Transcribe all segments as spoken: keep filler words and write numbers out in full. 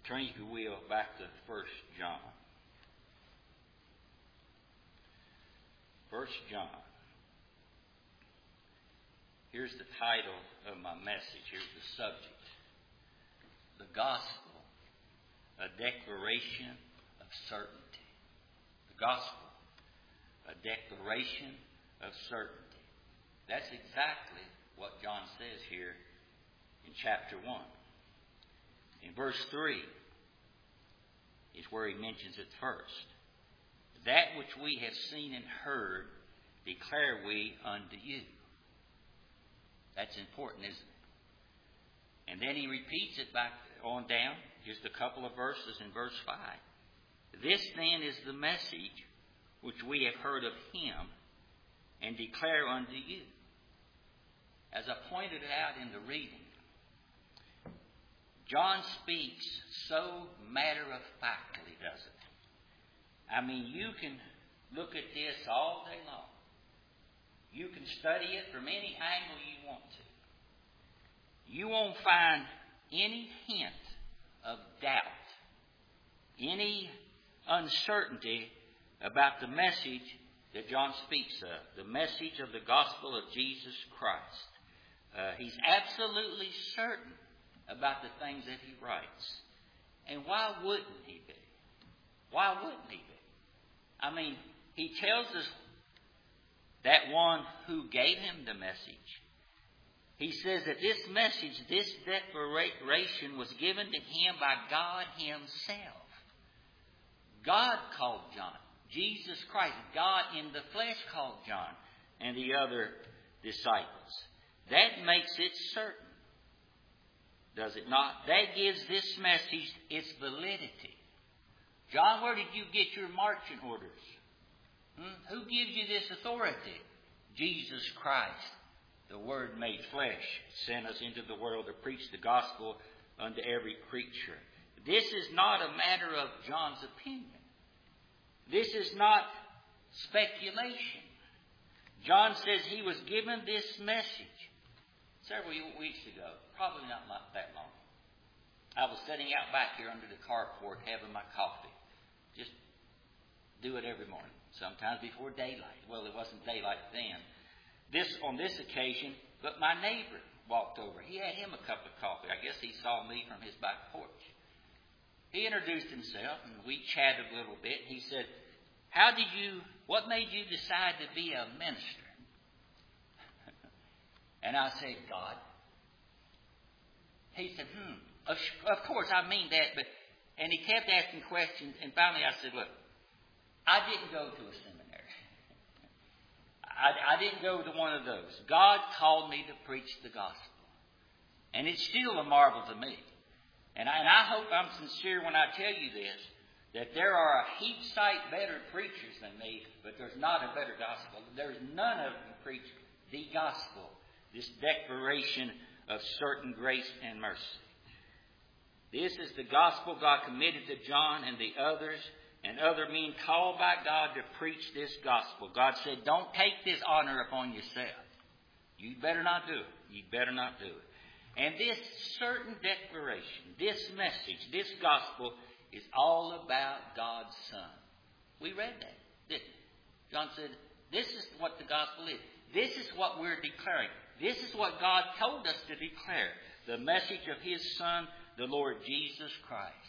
Turn, if you will, back to First John. First John. Here's the title of my message. Here's the subject. The Gospel, a declaration of certainty. The Gospel, a declaration of certainty. That's exactly what John says here in chapter one. In verse three is where he mentions it first. That which we have seen and heard declare we unto you. That's important, isn't it? And then he repeats it back on down, just a couple of verses in verse five. This then is the message which we have heard of him and declare unto you. As I pointed out in the reading, John speaks so matter-of-factly, doesn't it? I mean, you can look at this all day long. You can study it from any angle you want to. You won't find any hint of doubt, any uncertainty about the message that John speaks of, the message of the gospel of Jesus Christ. Uh, he's absolutely certain about the things that he writes. And why wouldn't he be? Why wouldn't he be? I mean, he tells us that one who gave him the message. He says that this message, this declaration was given to him by God himself. God called John. Jesus Christ, God in the flesh called John and the other disciples. That makes it certain. Does it not? That gives this message its validity. John, where did you get your marching orders? Hmm? Who gives you this authority? Jesus Christ, the Word made flesh, sent us into the world to preach the gospel unto every creature. This is not a matter of John's opinion. This is not speculation. John says he was given this message several weeks ago, probably not that long. I was sitting out back here under the carport having my coffee. Just do it every morning, sometimes before daylight. Well, it wasn't daylight then. This on this occasion, but my neighbor walked over. He had him a cup of coffee. I guess he saw me from his back porch. He introduced himself, and we chatted a little bit. He said, "How did you, what made you decide to be a minister?" And I said, "God." He said, hmm, of, of course I mean that, but, and he kept asking questions, and finally I said, "Look, I didn't go to a seminary. I, I didn't go to one of those. God called me to preach the gospel. And it's still a marvel to me. And I, and I hope I'm sincere when I tell you this, that there are a heap sight better preachers than me, but there's not a better gospel. There's none of them preach the gospel, this declaration of certain grace and mercy. This is the gospel God committed to John and the others and other men called by God to preach this gospel. God said, don't take this honor upon yourself. You better not do it. You better not do it. And this certain declaration, this message, this gospel is all about God's Son. We read that, didn't we? John said, this is what the gospel is. This is what we're declaring. This is what God told us to declare. The message of His Son, the Lord Jesus Christ.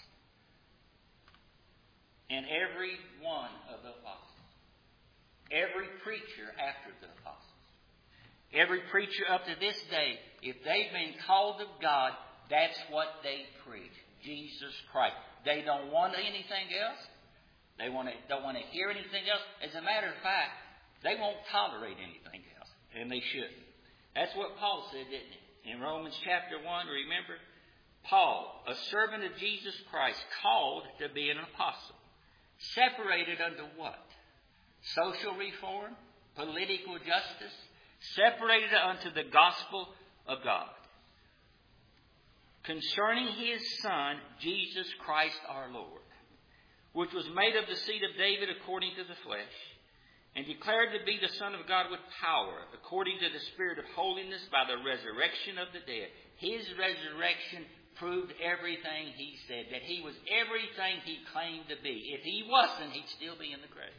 And every one of the apostles. Every preacher after the apostles. Every preacher up to this day, if they've been called of God, that's what they preach. Jesus Christ. They don't want anything else. They want to, don't want to hear anything else. As a matter of fact, they won't tolerate anything else. And they shouldn't. That's what Paul said, didn't he? In Romans chapter one, remember? Paul, a servant of Jesus Christ, called to be an apostle. Separated unto what? Social reform? Political justice? Separated unto the gospel of God. Concerning His Son, Jesus Christ our Lord, which was made of the seed of David according to the flesh, and declared to be the Son of God with power, according to the Spirit of holiness by the resurrection of the dead. His resurrection proved everything he said, that he was everything he claimed to be. If he wasn't, he'd still be in the grave.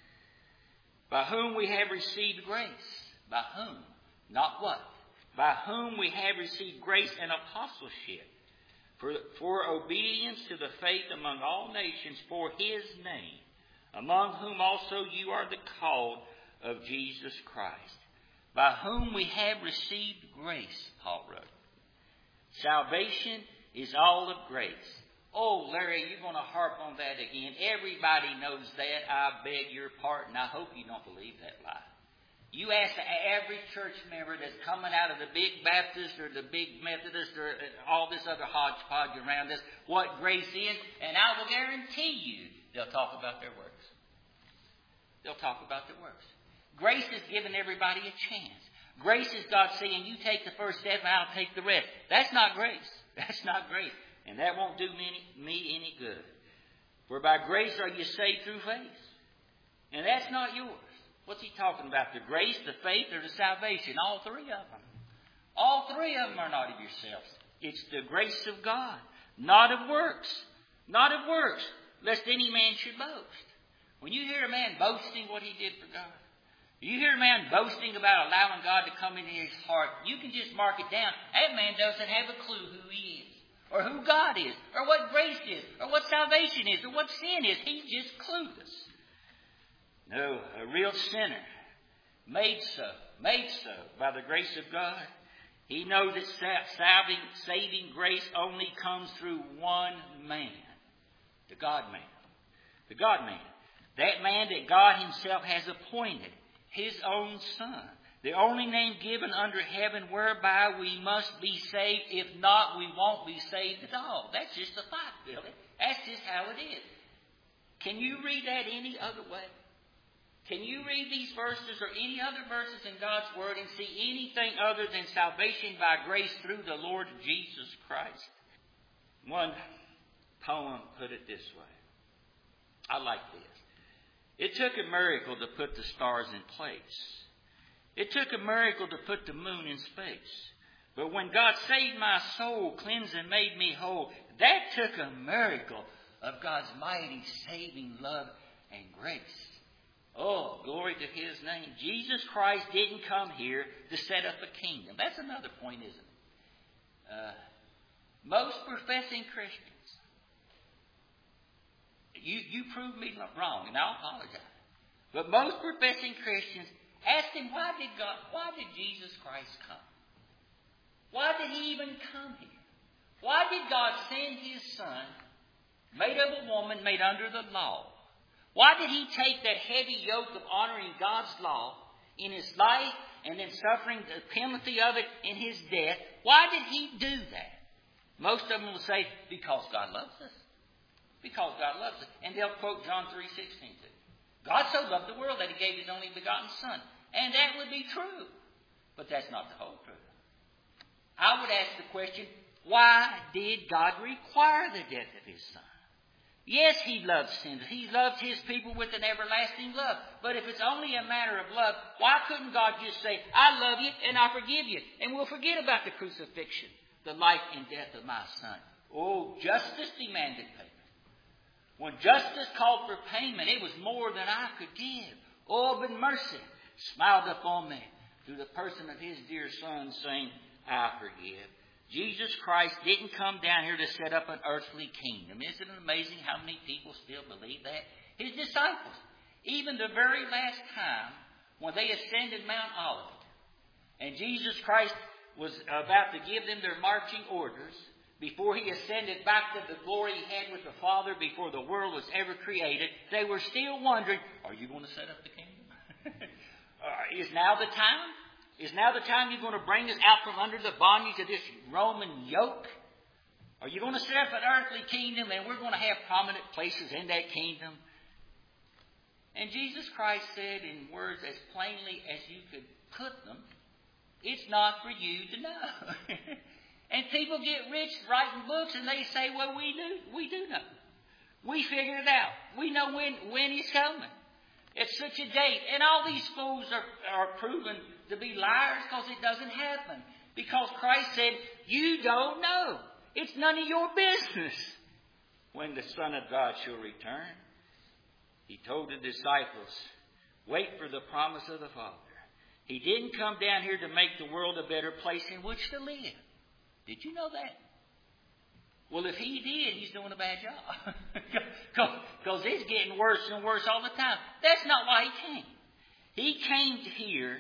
By whom we have received grace. By whom? Not what. By whom we have received grace and apostleship. For, for obedience to the faith among all nations for his name, among whom also you are the called of Jesus Christ. By whom we have received grace, Paul wrote. Salvation is all of grace. Oh, Larry, you're going to harp on that again. Everybody knows that. I beg your pardon. I hope you don't believe that lie. You ask the average church member that's coming out of the big Baptist or the big Methodist or all this other hodgepodge around us what grace is, and I will guarantee you they'll talk about their works. They'll talk about their works. Grace is giving everybody a chance. Grace is God saying, you take the first step and I'll take the rest. That's not grace. That's not grace. And that won't do me, me any good. For by grace are you saved through faith. And that's not yours. What's he talking about? The grace, the faith, or the salvation? All three of them. All three of them are not of yourselves. It's the grace of God. Not of works. Not of works, lest any man should boast. When you hear a man boasting what he did for God, you hear a man boasting about allowing God to come into his heart, you can just mark it down. That man doesn't have a clue who he is, or who God is, or what grace is, or what salvation is, or what sin is. He's just clueless. No, a real sinner, made so, made so by the grace of God. He knows that saving, saving grace only comes through one man, the God-man. The God-man. That man that God himself has appointed, his own Son. The only name given under heaven whereby we must be saved. If not, we won't be saved at all. That's just a fact, Billy. That's just how it is. Can you read that any other way? Can you read these verses or any other verses in God's Word and see anything other than salvation by grace through the Lord Jesus Christ? One poem put it this way. I like this. It took a miracle to put the stars in place. It took a miracle to put the moon in space. But when God saved my soul, cleansed and made me whole, that took a miracle of God's mighty saving love and grace. Oh, glory to his name. Jesus Christ didn't come here to set up a kingdom. That's another point, isn't it? Uh, most professing Christians, you, you proved me wrong, and I apologize. But most professing Christians ask him, why did God, why did Jesus Christ come? Why did he even come here? Why did God send his Son, made of a woman, made under the law? Why did he take that heavy yoke of honoring God's law in his life and then suffering the penalty of it in his death? Why did he do that? Most of them will say, because God loves us. Because God loves us. And they'll quote John three sixteen too. God so loved the world that he gave his only begotten Son. And that would be true. But that's not the whole truth. I would ask the question, why did God require the death of his Son? Yes, he loves sinners. He loves his people with an everlasting love. But if it's only a matter of love, why couldn't God just say, I love you and I forgive you, and we'll forget about the crucifixion, the life and death of my Son? Oh, justice demanded payment. When justice called for payment, it was more than I could give. Oh, but mercy smiled upon me through the person of his dear Son, saying, I forgive. Jesus Christ didn't come down here to set up an earthly kingdom. Isn't it amazing how many people still believe that? His disciples, even the very last time when they ascended Mount Olivet, and Jesus Christ was about to give them their marching orders, before he ascended back to the glory he had with the Father before the world was ever created, they were still wondering, are you going to set up the kingdom? uh, is now the time? Is now the time you're going to bring us out from under the bondage of this Roman yoke? Are you going to set up an earthly kingdom and we're going to have prominent places in that kingdom? And Jesus Christ said in words as plainly as you could put them, it's not for you to know. And people get rich writing books and they say, well, we do. We do know. We figured it out. We know when, when he's coming. It's such a date. And all these fools are, are proven to be liars because it doesn't happen. Because Christ said, you don't know. It's none of your business when the Son of God shall return. He told the disciples, wait for the promise of the Father. He didn't come down here to make the world a better place in which to live. Did you know that? Well, if he did, he's doing a bad job. Because it's getting worse and worse all the time. That's not why he came. He came here,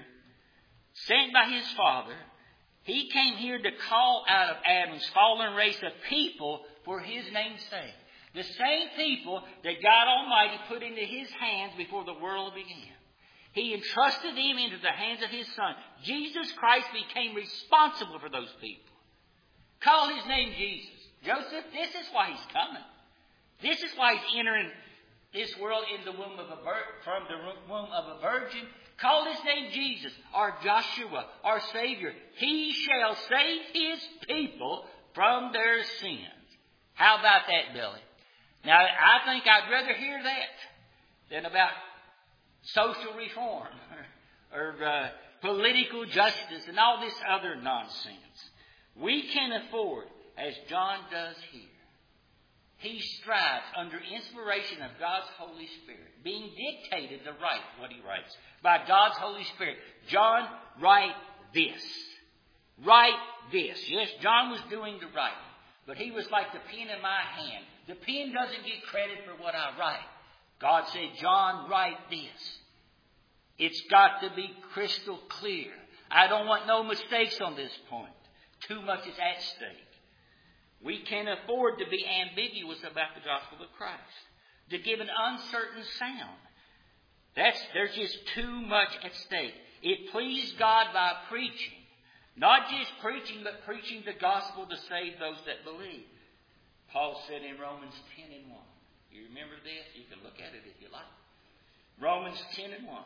sent by his Father. He came here to call out of Adam's fallen race of people for his name's sake. The same people that God Almighty put into his hands before the world began. He entrusted them into the hands of his Son. Jesus Christ became responsible for those people. Call his name Jesus. Joseph, this is why he's coming. This is why he's entering this world in the womb of a vir- from the womb of a virgin. Call his name Jesus, our Joshua, our Savior. He shall save his people from their sins. How about that, Billy? Now, I think I'd rather hear that than about social reform or, or uh, political justice and all this other nonsense. We can afford, as John does here, he strives under inspiration of God's Holy Spirit, being dictated to write what he writes by God's Holy Spirit. John, write this. Write this. Yes, John was doing the writing, but he was like the pen in my hand. The pen doesn't get credit for what I write. God said, John, write this. It's got to be crystal clear. I don't want no mistakes on this point. Too much is at stake. We can't afford to be ambiguous about the gospel of Christ, to give an uncertain sound. That's, there's just too much at stake. It pleased God by preaching. Not just preaching, but preaching the gospel to save those that believe. Paul said in Romans ten and one. You remember this? You can look at it if you like. Romans ten and one.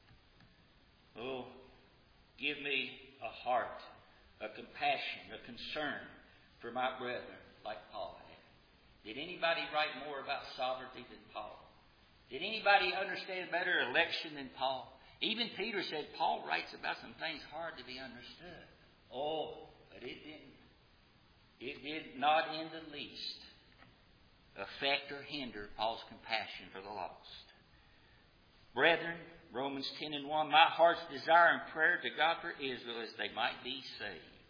Oh, give me a heart, a compassion, a concern for my brethren, like Paul had. Did anybody write more about sovereignty than Paul? Did anybody understand better election than Paul? Even Peter said Paul writes about some things hard to be understood. Oh, but it didn't. It did not in the least affect or hinder Paul's compassion for the lost. Brethren, Romans ten and one, my heart's desire and prayer to God for Israel is they might be saved.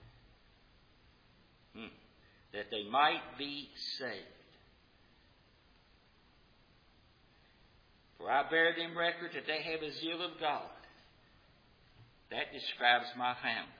Hmm. That they might be saved. For I bear them record that they have a zeal of God. That describes my family.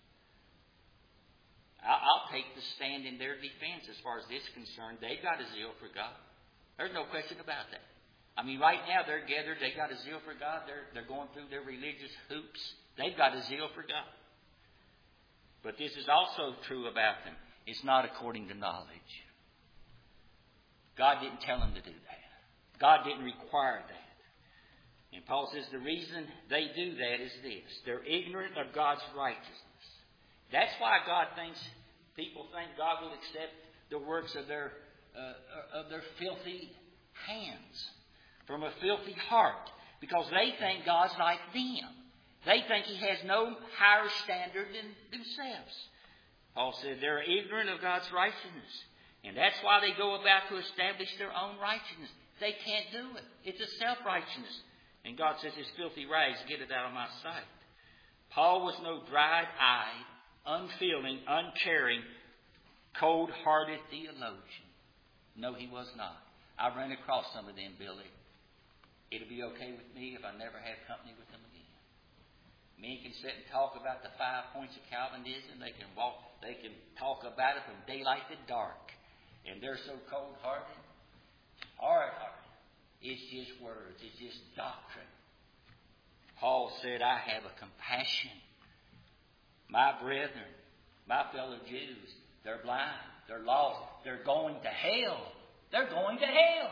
I'll take the stand in their defense as far as this is concerned. They've got a zeal for God. There's no question about that. I mean, right now they're gathered. They've got a zeal for God. They're, they're going through their religious hoops. They've got a zeal for God. But this is also true about them. It's not according to knowledge. God didn't tell them to do that. God didn't require that. And Paul says the reason they do that is this. They're ignorant of God's righteousness. That's why God thinks, people think God will accept the works of their uh, of their filthy hands, from a filthy heart, because they think God's like them. They think He has no higher standard than themselves. Paul said they're ignorant of God's righteousness, and that's why they go about to establish their own righteousness. They can't do it. It's a self-righteousness. And God says, his filthy rags, get it out of my sight. Paul was no dried-eyed, unfeeling, uncaring, cold-hearted theologian. No, he was not. I ran across some of them, Billy. It'll be okay with me if I never have company with them again. Men can sit and talk about the five points of Calvinism. They can walk. They can talk about it from daylight to dark, and they're so cold-hearted, hard-hearted. It's just words. It's just doctrine. Paul said, "I have a compassion. My brethren, my fellow Jews, they're blind, they're lost, they're going to hell. They're going to hell."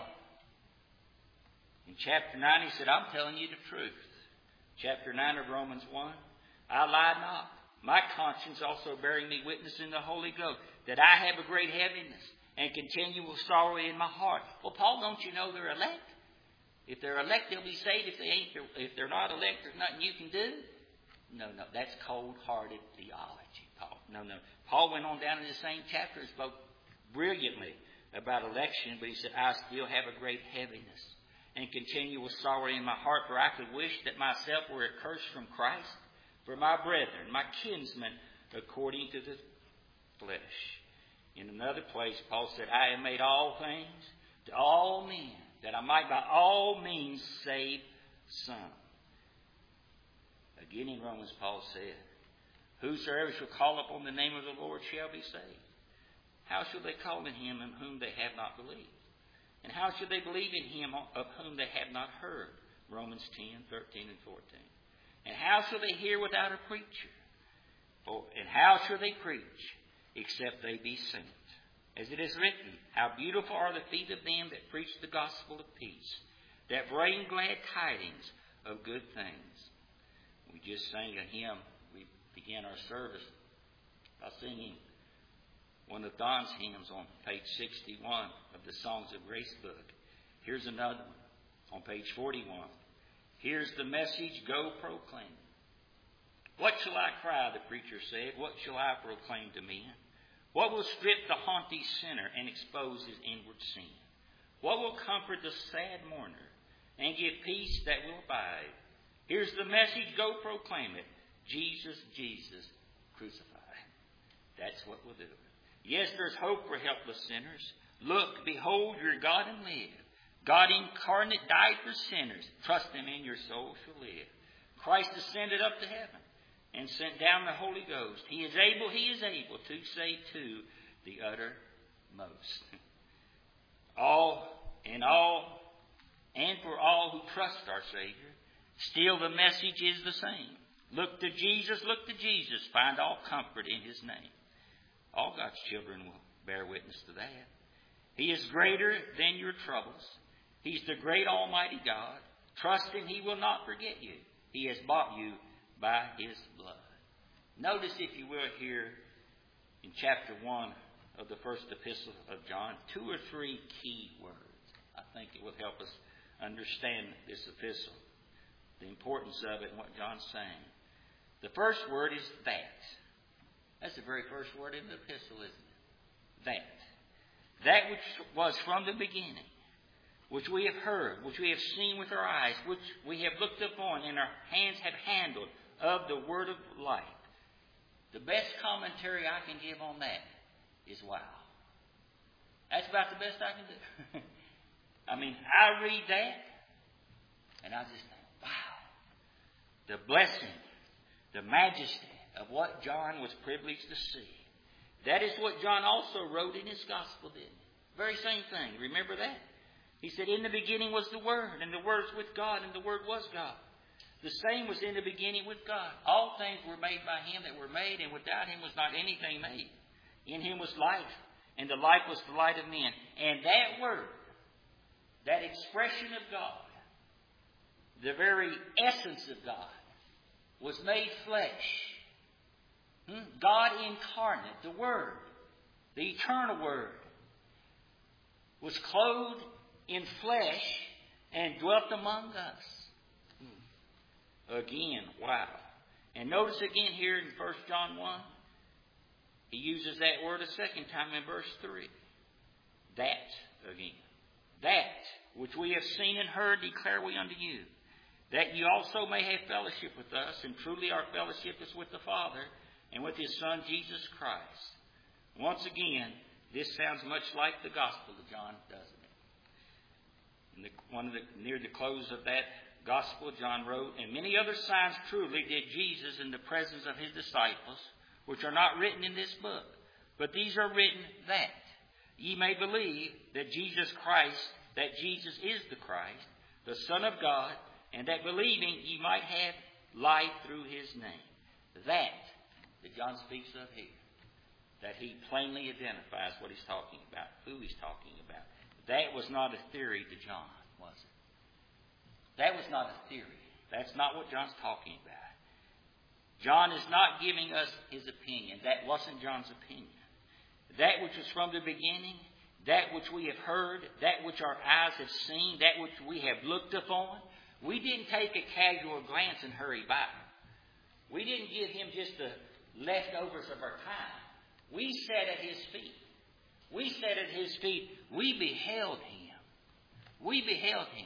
In chapter nine, he said, "I'm telling you the truth." Chapter nine of Romans one, "I lie not, my conscience also bearing me witness in the Holy Ghost, that I have a great heaviness and continual sorrow in my heart." Well, Paul, don't you know they're elect? If they're elect, they'll be saved. If they ain't, if they're not elect, there's nothing you can do. No, no, that's cold-hearted theology, Paul. no, no. Paul went on down in the same chapter and spoke brilliantly about election, but he said, I still have a great heaviness and continual sorrow in my heart, for I could wish that myself were accursed from Christ for my brethren, my kinsmen, according to the flesh. In another place, Paul said, I have made all things to all men, that I might by all means save some. Again in Romans, Paul said, whosoever shall call upon the name of the Lord shall be saved. How shall they call on him in whom they have not believed? And how shall they believe in him of whom they have not heard? Romans ten, thirteen, and fourteen. And how shall they hear without a preacher? Or, and how shall they preach except they be sent? As it is written, how beautiful are the feet of them that preach the gospel of peace, that bring glad tidings of good things. We just sang a hymn. We began our service by singing one of Don's hymns on page sixty-one of the Songs of Grace book. Here's another one on page forty-one. Here's the message, go proclaim. What shall I cry, the preacher said, what shall I proclaim to men? What will strip the haughty sinner and expose his inward sin? What will comfort the sad mourner and give peace that will abide? Here's the message, go proclaim it. Jesus, Jesus, crucified. That's what we'll do. Yes, there's hope for helpless sinners. Look, behold, your God and live. God incarnate died for sinners. Trust Him and your soul shall live. Christ ascended up to heaven and sent down the Holy Ghost. He is able, He is able to save to the uttermost. All and all, and for all who trust our Savior, still the message is the same. Look to Jesus, look to Jesus. Find all comfort in His name. All God's children will bear witness to that. He is greater than your troubles. He's the great Almighty God. Trust Him, He will not forget you. He has bought you by His blood. Notice, if you will, here in chapter one of the first epistle of John, two or three key words. I think it will help us understand this epistle, the importance of it and what John's saying. The first word is that. That's the very first word in the epistle, isn't it? That. That which was from the beginning, which we have heard, which we have seen with our eyes, which we have looked upon and our hands have handled of the word of life. The best commentary I can give on that is wow. That's about the best I can do. I mean, I read that and I just think, wow. The blessing, the majesty of what John was privileged to see. That is what John also wrote in his gospel, didn't he? Very same thing. Remember that? He said, in the beginning was the Word, and the Word was with God, and the Word was God. The same was in the beginning with God. All things were made by Him that were made, and without Him was not anything made. In Him was life, and the life was the light of men. And that Word, that expression of God, the very essence of God, was made flesh. Hmm? God incarnate, the Word, the eternal Word, was clothed in flesh and dwelt among us. Hmm. Again, wow. And notice again here in First John one, he uses that word a second time in verse three. That again. That which we have seen and heard declare we unto you, that you also may have fellowship with us, and truly our fellowship is with the Father and with His Son, Jesus Christ. Once again, this sounds much like the Gospel of John, doesn't it? In the, one of the, near the close of that Gospel, John wrote, and many other signs truly did Jesus in the presence of His disciples, which are not written in this book. But these are written that ye may believe that Jesus Christ, that Jesus is the Christ, the Son of God, and that believing ye might have life through His name. That that John speaks of here, that he plainly identifies what he's talking about, who he's talking about. That was not a theory to John, was it? That was not a theory. That's not what John's talking about. John is not giving us his opinion. That wasn't John's opinion. That which was from the beginning, that which we have heard, that which our eyes have seen, that which we have looked upon, we didn't take a casual glance and hurry by. We didn't give him just a leftovers of our time. We sat at His feet. We sat at His feet. We beheld Him. We beheld Him.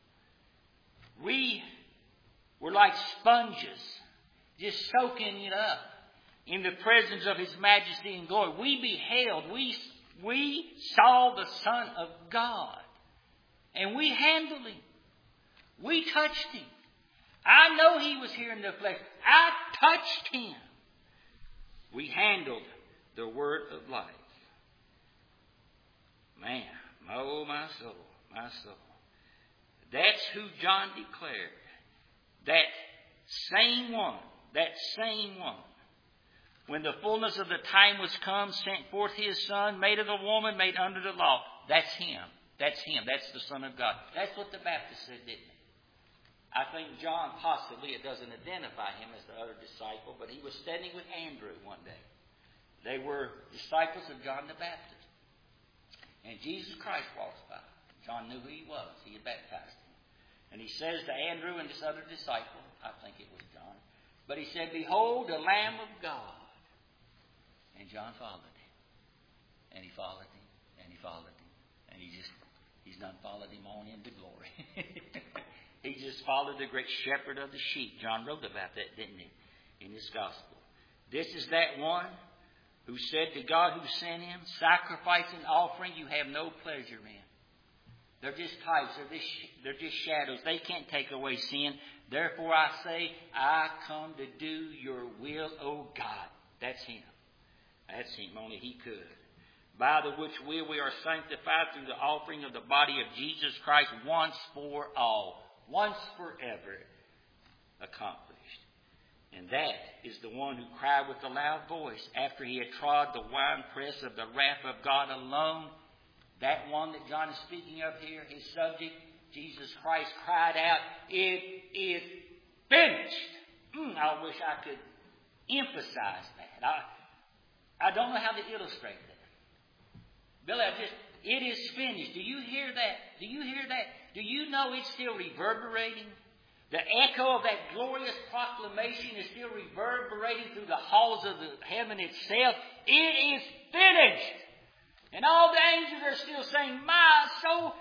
We were like sponges, just soaking it up in the presence of His majesty and glory. We beheld, we, we saw the Son of God. And we handled Him. We touched Him. I know He was here in the flesh. I touched Him. We handled the Word of life. Man, oh my soul, my soul. That's who John declared. That same one, that same one. When the fullness of the time was come, sent forth His Son, made of a woman, made under the law. That's Him. That's Him. That's the Son of God. That's what the Baptist said, didn't it? I think John possibly, it doesn't identify him as the other disciple, but he was standing with Andrew one day. They were disciples of John the Baptist. And Jesus Christ walks by. John knew who He was. He had baptized him. And he says to Andrew and this other disciple, I think it was John, but he said, "Behold the Lamb of God." And John followed him. And he followed him. And he followed him. And he just, he's not followed him on into glory. He just followed the great shepherd of the sheep. John wrote about that, didn't he, in his gospel. This is that one who said to God who sent Him, "Sacrifice and offering you have no pleasure in." They're just types. They're just, they're just shadows. They can't take away sin. Therefore I say, I come to do your will, O God. That's Him. That's Him. Only He could. By the which will we are sanctified through the offering of the body of Jesus Christ once for all. Once forever accomplished. And that is the one who cried with a loud voice after he had trod the winepress of the wrath of God alone. That one that John is speaking of here, his subject, Jesus Christ, cried out, "It is finished." Mm, I wish I could emphasize that. I, I don't know how to illustrate that. Billy, I just, it is finished. Do you hear that? Do you hear that? Do you know it's still reverberating? The echo of that glorious proclamation is still reverberating through the halls of the heaven itself. It is finished. And all the angels are still saying, "My soul,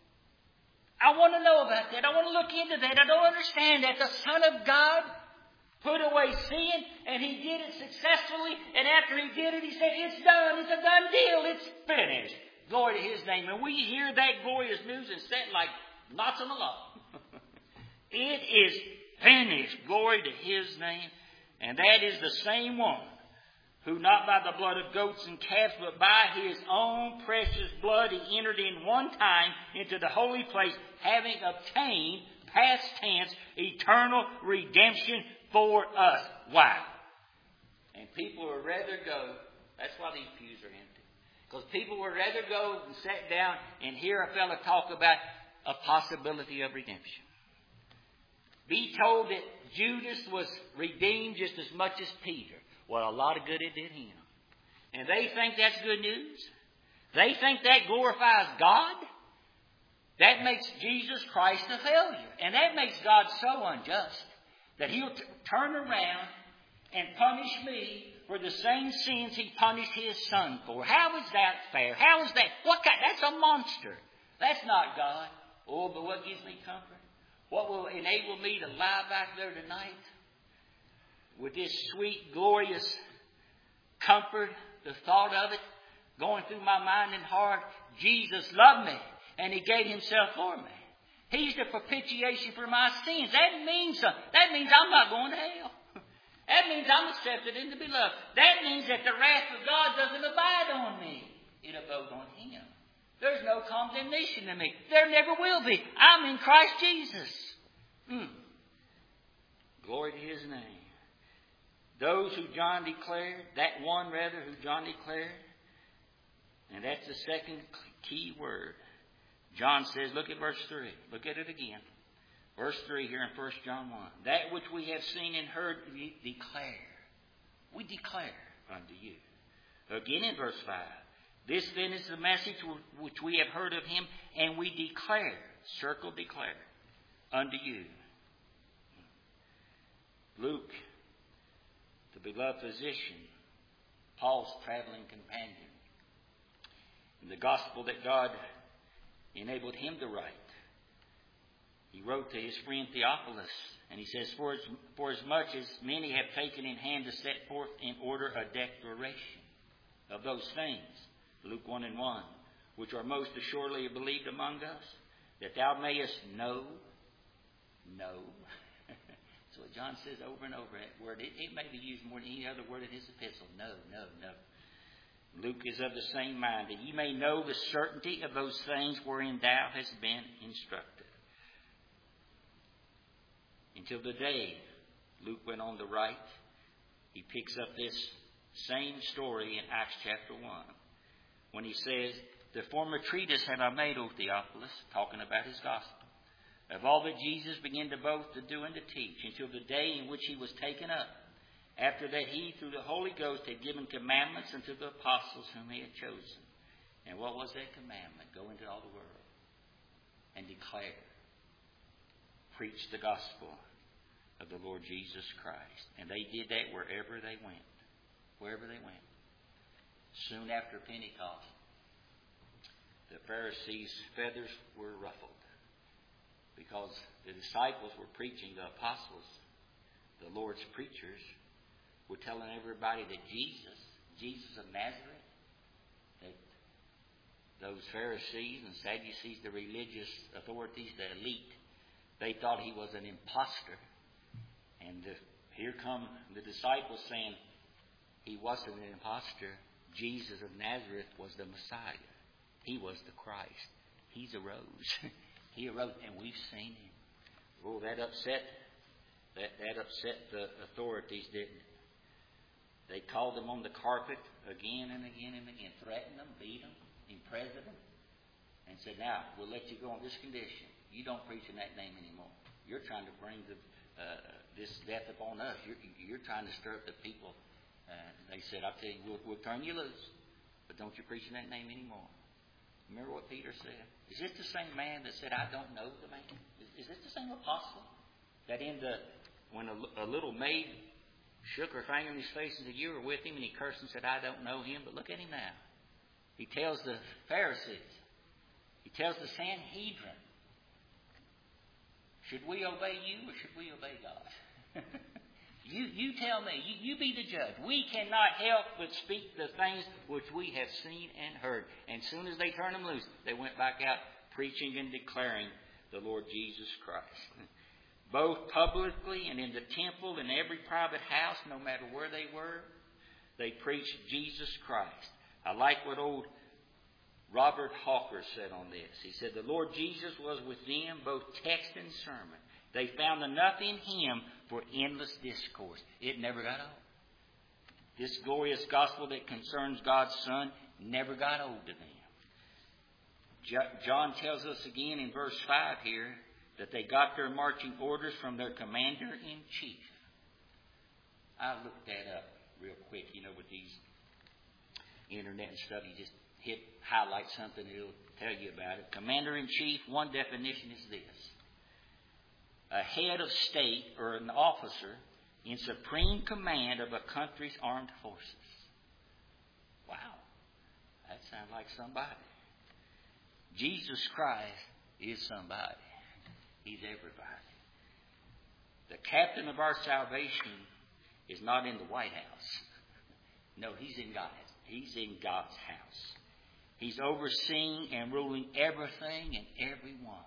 I want to know about that. I want to look into that. I don't understand that." The Son of God put away sin, and He did it successfully. And after He did it, He said, "It's done. It's a done deal. It's finished." Glory to His name. And we hear that glorious news and sit like knots on the law. It is finished. Glory to His name. And that is the same one who not by the blood of goats and calves, but by His own precious blood, He entered in one time into the holy place, having obtained, past tense, eternal redemption for us. Wow. And people would rather go, that's why these pews are empty. Because people would rather go and sit down and hear a fellow talk about a possibility of redemption. Be told that Judas was redeemed just as much as Peter. Well, a lot of good it did him. And they think that's good news. They think that glorifies God. That makes Jesus Christ a failure. And that makes God so unjust that He'll t- turn around and punish me for the same sins He punished His Son for. How is that fair? How is that? What kind? That's a monster. That's not God. Oh, but what gives me comfort? What will enable me to lie back there tonight with this sweet, glorious comfort, the thought of it going through my mind and heart? Jesus loved me, and He gave Himself for me. He's the propitiation for my sins. That means something. That means I'm not going to hell. That means I'm accepted in the beloved. That means that the wrath of God doesn't abide on me. It abides on Him. There's no condemnation in me. There never will be. I'm in Christ Jesus. Mm. Glory to His name. Those who John declared, that one rather who John declared, and that's the second key word. John says, look at verse three. Look at it again. Verse three here in First John one. That which we have seen and heard, we declare. We declare unto you. Again in verse five. This then is the message which we have heard of Him, and we declare, circle declare, unto you. Luke, the the beloved physician, Paul's traveling companion. In the gospel that God enabled him to write, he wrote to his friend Theophilus, and he says, For as, for as much as many have taken in hand to set forth in order a declaration of those things, Luke one and one, which are most assuredly believed among us, that thou mayest know, know. That's what John says over and over that word. It, it may be used more than any other word in his epistle. No, no, no. Luke is of the same mind, that ye may know the certainty of those things wherein thou hast been instructed. Until the day Luke went on to write, he picks up this same story in Acts chapter one, when he says, The former treatise have I made, O Theophilus, talking about his gospel, of all that Jesus began to both to do and to teach, until the day in which he was taken up. After that he, through the Holy Ghost, had given commandments unto the apostles whom he had chosen. And what was that commandment? Go into all the world and declare, preach the gospel of the Lord Jesus Christ. And they did that wherever they went. Wherever they went. Soon after Pentecost, the Pharisees' feathers were ruffled, because the disciples were preaching, the apostles, the Lord's preachers, were telling everybody that Jesus, Jesus of Nazareth, that those Pharisees and Sadducees, the religious authorities, the elite, they thought he was an imposter. And the, here come the disciples saying he wasn't an imposter. Jesus of Nazareth was the Messiah. He was the Christ. He's arose. He arose, and we've seen him. Oh, that upset that, that upset the authorities, didn't it? They called them on the carpet again and again and again, threatened them, beat them, imprisoned them, and said, now, we'll let you go on this condition. You don't preach in that name anymore. You're trying to bring the, uh, this death upon us. You're, you're trying to stir up the people. Uh, they said, I'll tell you, we'll, we'll turn you loose, but don't you preach in that name anymore. Remember what Peter said? Is this the same man that said, I don't know the man? Is, is this the same apostle that in the, when a, a little maid shook her finger in his face and said, you were with him, and he cursed and said, I don't know him, but look at him now. He tells the Pharisees, he tells the Sanhedrin, should we obey you or should we obey God? you, you tell me, you, you be the judge. We cannot help but speak the things which we have seen and heard. And as soon as they turned them loose, they went back out preaching and declaring the Lord Jesus Christ. Both publicly and in the temple and every private house, no matter where they were, they preached Jesus Christ. I like what old Robert Hawker said on this. He said, the Lord Jesus was with them, both text and sermon. They found enough in him for endless discourse. It never got old. This glorious gospel that concerns God's Son never got old to them. John tells us again in verse five here that they got their marching orders from their commander-in-chief. I looked that up real quick. You know, with these internet and stuff, you just hit, highlight something, it'll tell you about it. Commander-in-chief, one definition is this. A head of state or an officer in supreme command of a country's armed forces. Wow. That sounds like somebody. Jesus Christ is somebody. He's everybody. The captain of our salvation is not in the White House. No, he's in God's. He's in God's house. He's overseeing and ruling everything and everyone.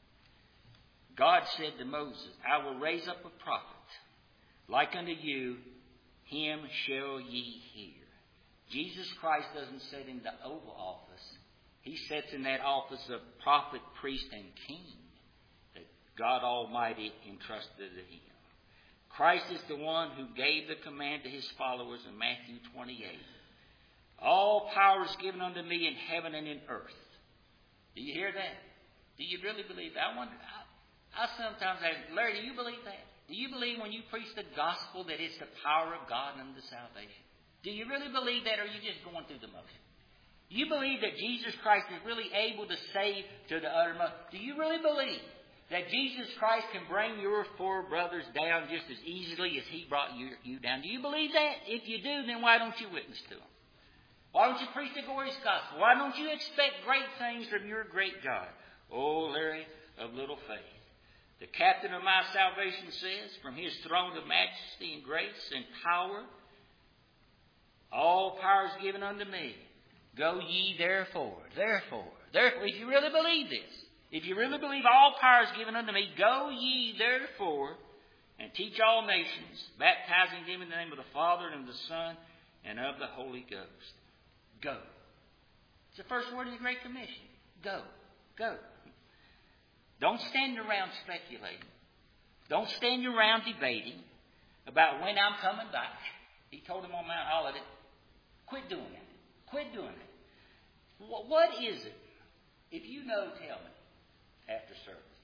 God said to Moses, I will raise up a prophet like unto you, him shall ye hear. Jesus Christ doesn't sit in the Oval Office. He sits in that office of prophet, priest, and king that God Almighty entrusted to him. Christ is the one who gave the command to his followers in Matthew twenty-eight. All power is given unto me in heaven and in earth. Do you hear that? Do you really believe that? I wonder, I, I sometimes ask, Larry, do you believe that? Do you believe when you preach the gospel that it's the power of God unto salvation? Do you really believe that, or are you just going through the motion? Do you believe that Jesus Christ is really able to save to the uttermost? Do you really believe That Jesus Christ can bring your four brothers down just as easily as He brought you, you down. Do you believe that? If you do, then why don't you witness to them? Why don't you preach the glorious gospel? Why don't you expect great things from your great God? Oh, Larry of little faith. The captain of my salvation says, from His throne of majesty and grace and power, all power is given unto me. Go ye therefore, therefore, therefore, if you really believe this, if you really believe all power is given unto me, go ye therefore and teach all nations, baptizing them in the name of the Father and of the Son and of the Holy Ghost. Go. It's the first word of the Great Commission. Go. Go. Don't stand around speculating. Don't stand around debating about when I'm coming back. He told them on Mount Olivet, quit doing it. Quit doing it. What is it? If you know, tell me after service.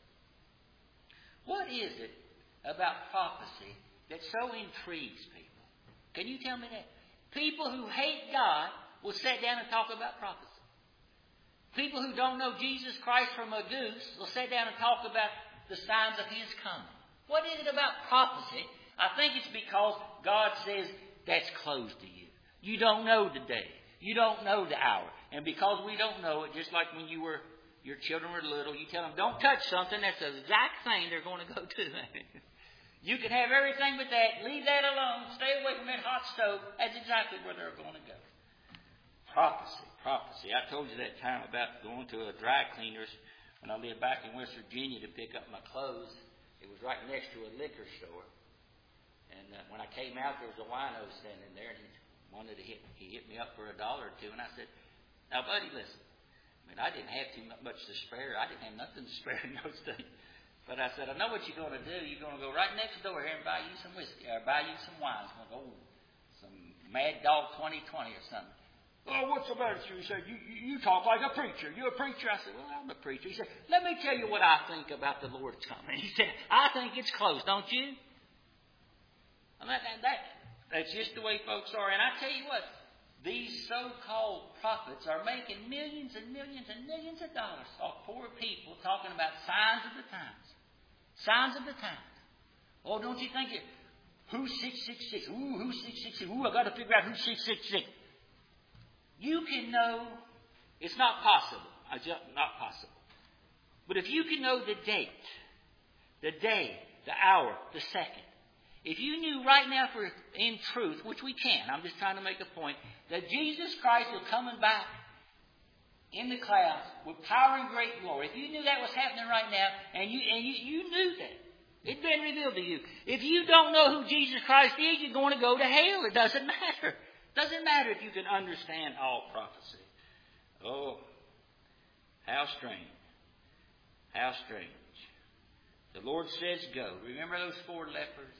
What is it about prophecy that so intrigues people? Can you tell me that? People who hate God will sit down and talk about prophecy. People who don't know Jesus Christ from a goose will sit down and talk about the signs of His coming. What is it about prophecy? I think it's because God says that's closed to you. You don't know the day. You don't know the hour. And because we don't know it, just like when you were, your children were little, you tell them, don't touch something. That's the exact thing they're going to go to. You can have everything but that. Leave that alone. Stay away from that hot stove. That's exactly where they're going to go. Prophecy, prophecy. I told you that time about going to a dry cleaner's when I lived back in West Virginia to pick up my clothes. It was right next to a liquor store. And uh, when I came out, there was a wino standing there, and he wanted to hit, he hit me up for a dollar or two. And I said, now, buddy, listen. I mean, I didn't have too much to spare. I didn't have nothing to spare in those days. But I said, I know what you're going to do. You're going to go right next door here and buy you some whiskey, or buy you some wine. It's going to go, oh, some Mad Dog twenty twenty or something. Oh, what's the matter with you? He said, you, you, you talk like a preacher. You a preacher? I said, well, I'm a preacher. He said, let me tell you what I think about the Lord's coming. He said, I think it's close, don't you? And that, that, that's just the way folks are. And I tell you what, these so-called prophets are making millions and millions and millions of dollars off poor people talking about signs of the times. Signs of the times. Oh, don't you think it? Who's six six six? Ooh, who's six six six? Ooh, I've got to figure out who's six six six. You can know, it's not possible. I just, not possible. But if you can know the date, the day, the hour, the second, if you knew right now for in truth, which we can, I'm just trying to make a point, that Jesus Christ was coming back in the clouds with power and great glory, if you knew that was happening right now, and you and you, you knew that, it'd been revealed to you. If you don't know who Jesus Christ is, you're going to go to hell. It doesn't matter. Doesn't matter if you can understand all prophecy. Oh, how strange. How strange. The Lord says go. Remember those four lepers?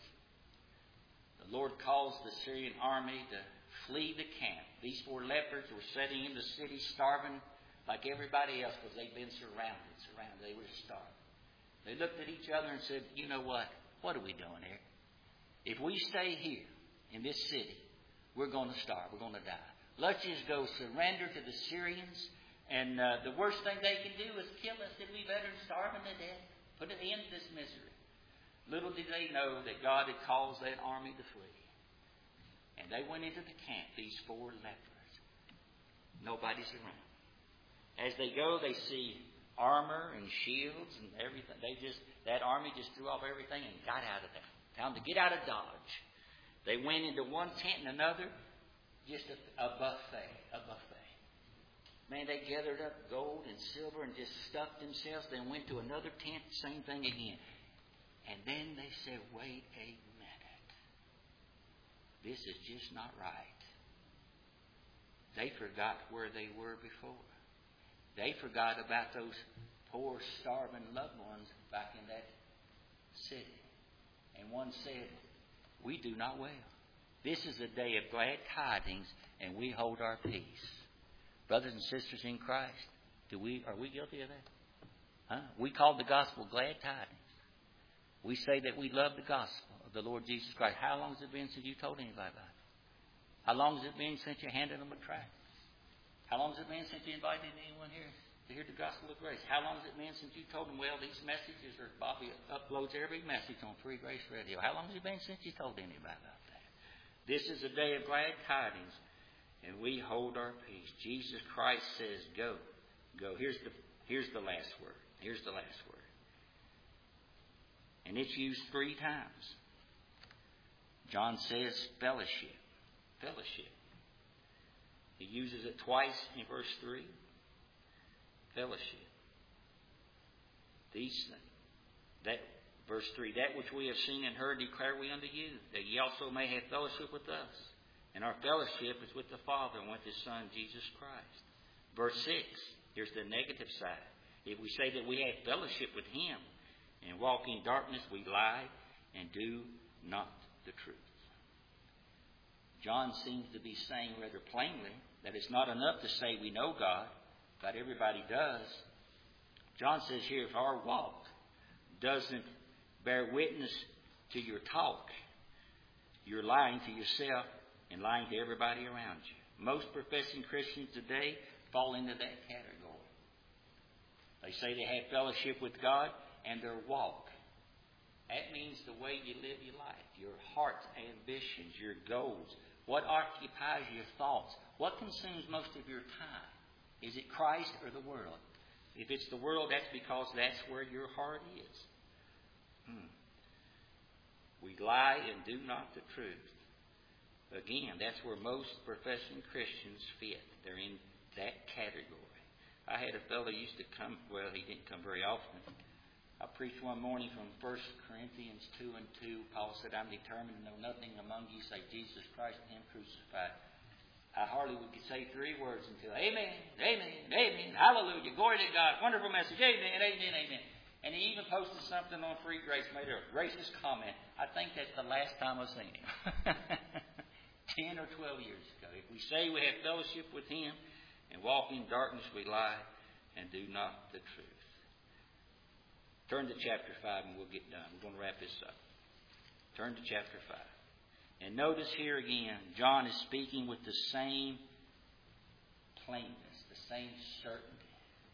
The Lord calls the Syrian army to flee the camp. These four lepers were sitting in the city starving like everybody else because they'd been surrounded. Surrounded. They were starving. They looked at each other and said, you know what? What are we doing here? If we stay here in this city, we're going to starve. We're going to die. Let's just go surrender to the Syrians. And uh, the worst thing they can do is kill us. It'd be better than starving to death. Put an end to this misery. Little did they know that God had caused that army to flee. And they went into the camp, these four lepers. Nobody's around. As they go, they see armor and shields and everything. They just, that army just threw off everything and got out of there. Time to get out of Dodge. They went into one tent and another, just a, a buffet, a buffet. Man, they gathered up gold and silver and just stuffed themselves. Then went to another tent, same thing again. And then they said, wait a minute. This is just not right. They forgot where they were before. They forgot about those poor, starving loved ones back in that city. And one said, we do not well. This is a day of glad tidings, and we hold our peace. Brothers and sisters in Christ, do we are we guilty of that? Huh? We call the gospel glad tidings. We say that we love the gospel of the Lord Jesus Christ. How long has it been since you told anybody about it? How long has it been since you handed them a tract? How long has it been since you invited anyone here to hear the gospel of grace. How long has it been since you told them, well, these messages are, Bobby uploads every message on Free Grace Radio. How long has it been since you told anybody about that? This is a day of glad tidings, and we hold our peace. Jesus Christ says, go. Go. Here's the, here's the last word. Here's the last word. And it's used three times. John says fellowship. Fellowship. He uses it twice in verse three. Fellowship. These things. That verse three. That which we have seen and heard declare we unto you, that ye also may have fellowship with us. And our fellowship is with the Father and with His Son, Jesus Christ. Verse six. Here's the negative side. If we say that we have fellowship with Him and walk in darkness, we lie and do not the truth. John seems to be saying rather plainly that it's not enough to say we know God, but everybody does. John says here, if our walk doesn't bear witness to your talk, you're lying to yourself and lying to everybody around you. Most professing Christians today fall into that category. They say they have fellowship with God, and their walk. That means the way you live your life, your heart's ambitions, your goals. What occupies your thoughts? What consumes most of your time? Is it Christ or the world? If it's the world, that's because that's where your heart is. Hmm. We lie and do not the truth. Again, that's where most professing Christians fit. They're in that category. I had a fellow used to come, well, he didn't come very often. I preached one morning from First Corinthians two and two. Paul said, I'm determined to know nothing among you save Jesus Christ and Him crucified. I hardly would say three words until, amen, amen, amen, hallelujah, glory to God, wonderful message, amen, amen, amen. And he even posted something on Free Grace, made a gracious comment. I think that's the last time I've seen him. Ten or twelve years ago. If we say we have fellowship with Him and walk in darkness, we lie and do not the truth. Turn to chapter five and we'll get done. We're going to wrap this up. Turn to chapter five. And notice here again, John is speaking with the same plainness, the same certainty.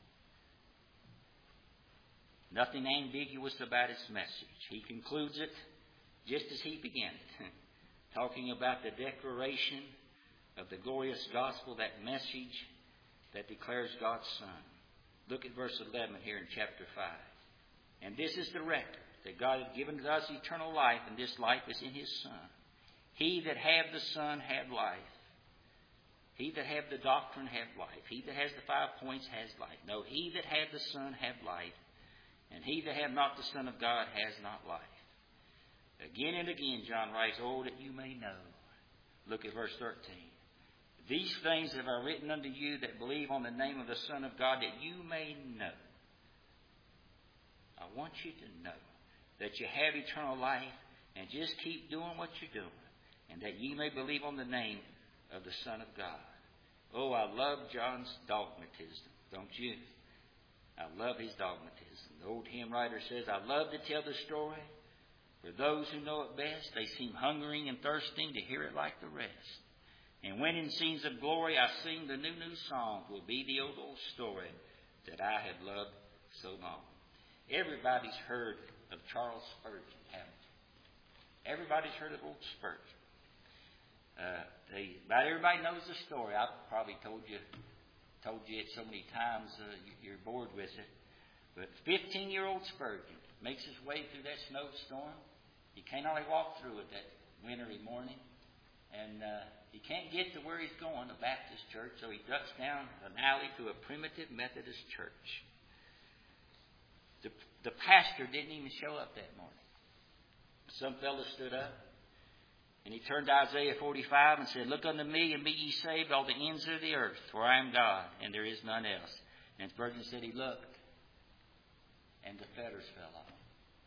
Nothing ambiguous about his message. He concludes it just as he began it, talking about the declaration of the glorious gospel, that message that declares God's Son. Look at verse eleven here in chapter five. And this is the record, that God hath given to us eternal life, and this life is in His Son. He that hath the Son hath life. He that hath the doctrine hath life. He that has the five points has life. No, he that hath the Son hath life. And he that hath not the Son of God has not life. Again and again John writes, oh, that you may know. Look at verse thirteen. These things have I written unto you that believe on the name of the Son of God, that you may know. I want you to know that you have eternal life, and just keep doing what you're doing, and that ye may believe on the name of the Son of God. Oh, I love John's dogmatism, don't you? I love his dogmatism. The old hymn writer says, I love to tell the story. For those who know it best, they seem hungering and thirsting to hear it like the rest. And when in scenes of glory I sing the new, new song, will be the old, old story that I have loved so long. Everybody's heard of Charles Spurgeon, haven't you? Everybody's heard of old Spurgeon. Uh, they, about everybody knows the story. I've probably told you told you it so many times uh, you're bored with it. But fifteen-year-old Spurgeon makes his way through that snowstorm. He can't hardly walk through it that wintry morning. And uh, he can't get to where he's going, the Baptist church, so he ducks down an alley to a primitive Methodist church. The, the pastor didn't even show up that morning. Some fellow stood up, and he turned to Isaiah forty-five and said, Look unto me, and be ye saved, all the ends of the earth, for I am God, and there is none else. And Spurgeon said he looked, and the fetters fell off.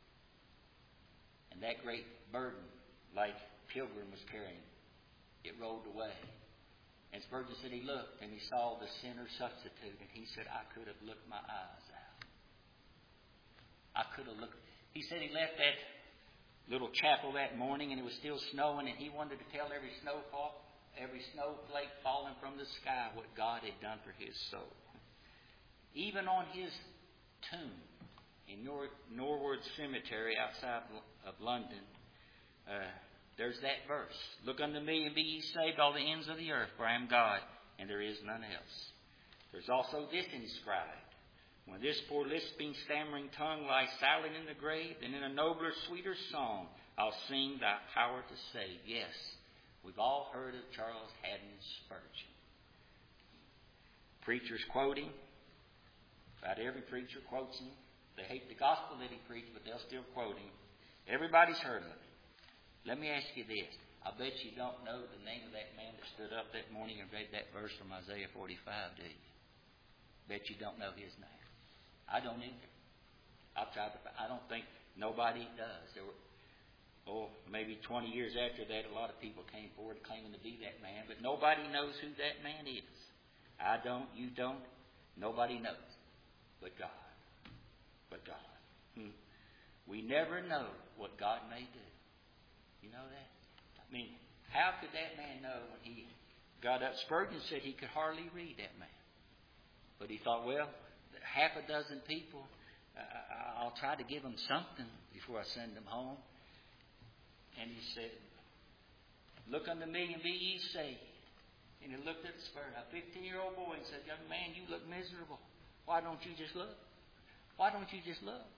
And that great burden, like Pilgrim was carrying, it rolled away. And Spurgeon said he looked, and he saw the sinner's substitute, and he said, I could have looked my eyes out. I could have looked. He said he left that little chapel that morning, and it was still snowing, and he wanted to tell every snowfall, every snowflake falling from the sky what God had done for his soul. Even on his tomb in Nor- Norwood Cemetery outside of London, uh, there's that verse. Look unto me and be ye saved, all the ends of the earth, for I am God, and there is none else. There's also this inscribed. When this poor lisping, stammering tongue lies silent in the grave, then in a nobler, sweeter song I'll sing thy power to save. Yes, we've all heard of Charles Haddon Spurgeon. Preachers quote him. About every preacher quotes him. They hate the gospel that he preached, but they'll still quote him. Everybody's heard of him. Let me ask you this. I bet you don't know the name of that man that stood up that morning and read that verse from Isaiah forty-five, do you? Bet you don't know his name. I don't either. I've tried to. I don't think nobody does. There were, oh, maybe twenty years after that, a lot of people came forward claiming to be that man, but nobody knows who that man is. I don't. You don't. Nobody knows, but God. But God. Hmm. We never know what God may do. You know that? I mean, how could that man know when he got up? Spurgeon said he could hardly read, that man. But he thought, well, half a dozen people, uh, I'll try to give them something before I send them home. And he said, look unto me and be ye saved. And he looked at the Spurgeon, a fifteen-year-old boy, and said, young man, you look miserable. Why don't you just look? Why don't you just look?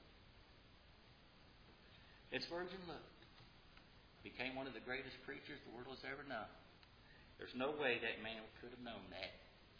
And Spurgeon looked. Became one of the greatest preachers the world has ever known. There's no way that man could have known that.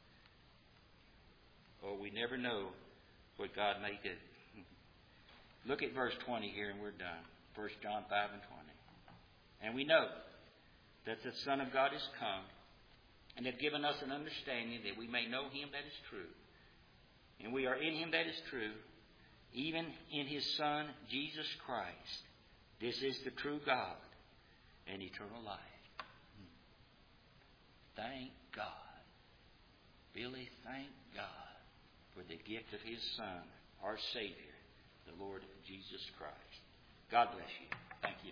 Or we never know what God may do. Look at verse twenty here and we're done. First John five and twenty. And we know that the Son of God is come and hath given us an understanding that we may know him that is true. And we are in him that is true, even in his Son, Jesus Christ. This is the true God and eternal life. Thank God. Billy, thank God for the gift of his Son, our Savior, the Lord Jesus Christ. God bless you. Thank you.